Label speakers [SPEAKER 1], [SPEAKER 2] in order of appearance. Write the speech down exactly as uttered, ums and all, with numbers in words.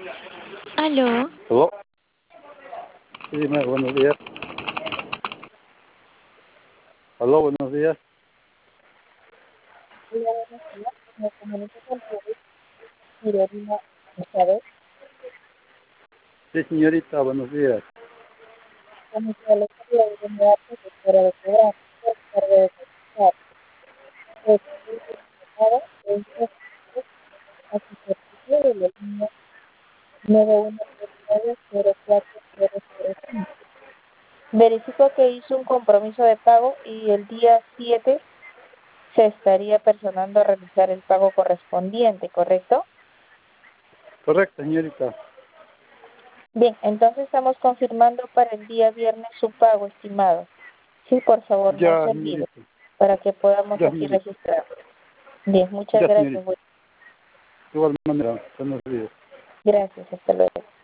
[SPEAKER 1] Aló.
[SPEAKER 2] ¿Aló? Sí, dime, buenos días. Aló, buenos días.
[SPEAKER 3] Hola, buenos días. Me comunico con Irina Isabel,
[SPEAKER 2] Sí, señorita, buenos días.
[SPEAKER 3] comité de seguridad protectora de programa, por cargo de comunicar, pues, el llamado es a su servicio de la línea nueve uno tres nueve cero cuatro cero cero cinco. Verifico que hizo un compromiso de pago y el día siete se estaría personando a realizar el pago correspondiente, ¿correcto?
[SPEAKER 2] Correcto, señorita.
[SPEAKER 3] Bien, entonces estamos confirmando para el día viernes su pago estimado. Sí, por favor, no
[SPEAKER 2] Ya,
[SPEAKER 3] se olvide,
[SPEAKER 2] señorita.
[SPEAKER 3] para que podamos
[SPEAKER 2] Ya,
[SPEAKER 3] así
[SPEAKER 2] señorita.
[SPEAKER 3] registrar. Bien, muchas
[SPEAKER 2] Ya,
[SPEAKER 3] gracias.
[SPEAKER 2] señorita. De igual manera, buenos días.
[SPEAKER 3] Gracias, hasta luego.